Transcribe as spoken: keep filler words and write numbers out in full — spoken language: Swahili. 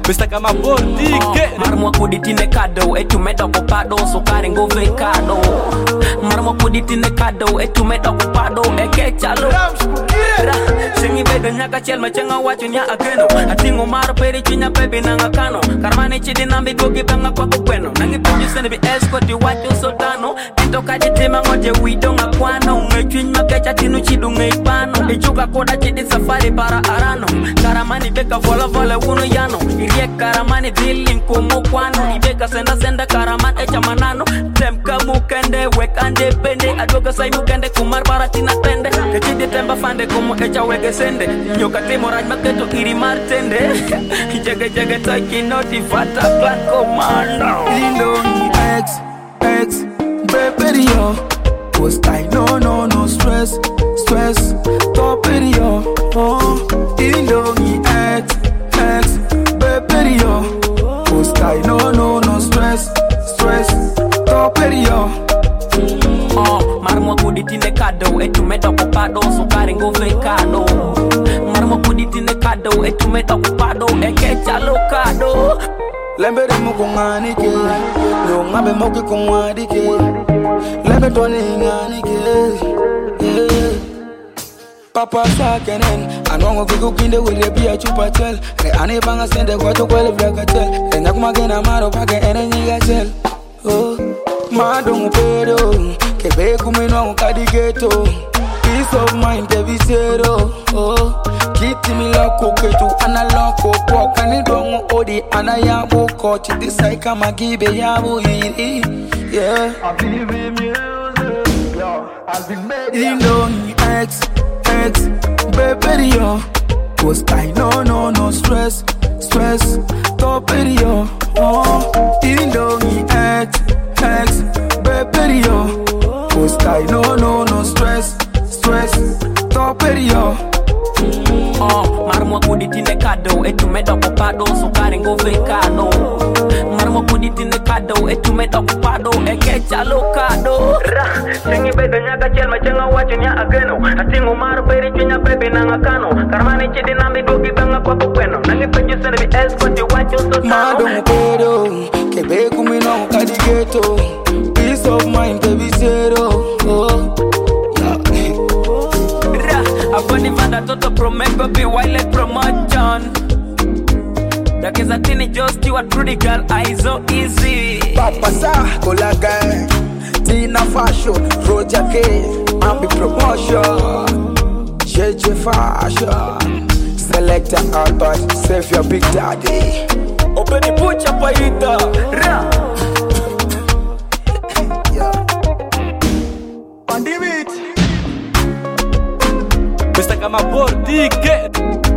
Pesta kama bordike Marmo kuditine kado etu medoko pado sukari ngove kado Marmo kuditine kado etu medoko pado eke chalo Sengi bedo nyaka chel machenga wacho nya ageno Atingo maro peri chinya pebi nanga kano Karmane chidi nambi gogi banga kwa kukweno Nangi peju sene bi escort wacho sultano Tito kaji tima ngoje wido nga kwano Ungechwin makecha tinu chidu ngeipano Ichuka koda chidi safari para arano Karamani beka vola vola uno yano Irie karamani dealing kumu kwano Ibeka senda senda karaman echa manano Temka mukende wekande pende Adoga say mukende kumar para tina tende Kechidi temba fande kumu echa wege sende Nyoka timo raj maketo iri martende Jege jege taki noti fata clan commando Lindo ni X, X, baby yo Post I no no no stress, stress Top it yo, oh Lindo ni X, X, baby yo Post I no no no stress, stress Top it yo Oh, marmo kuditine kado etu medoko pado sukari ngove kado Marmo kuditine kado etu medoko pado eke chalo kado Lembere muko ngani ke Yo ngabe moki kumwadi ke Lebe toni ngani ke yeah. Papa sakenen Anwango kiku kinde wile biya chupa tel Re ane banga sende kwa tukwele vleka tel Enya kumagena maro pake ene nyiga tel Oh Madongo pedo Kebe kumino kadi ghetto Peace of mind kevi zero Oh Kiti miloko ketu analoko kwa kanidongo odi anayabu kochi Disai kama gibe yabu iri Yeah I believe in music, yo, I've been made Lindo ni X, X, baby yo Post I no no no stress, stress Top it yo, oh Lindo ni X, X, baby yo Post I no no no stress, stress Top it yo Oh, marmo kuditine kado etu medoko pado sukari ngove kado Marmo kuditine kado etu medoko pado eke chalo kado Sengi bedo nyaka chel machenga wacho nya ageno Atingo maro peri chinya pebi nanga kano Karmane chidi nambi dogi banga kwa kukweno Nangi peju sene bi escort wacho sultano Madongo pedo Kebe kumino kadi ghetto Peace of mind kevi zero Oh Aboni vanda toto promeko be wild promotion Dakeza tini Joe Stewart Rudy girl Aizo easy Papa Sa Kola Gang Tina Fashion Roger K Ambi Promotion J J Fashion Selector Albert Save your Big Daddy Open the pucha paita Ra Pesta kama bordike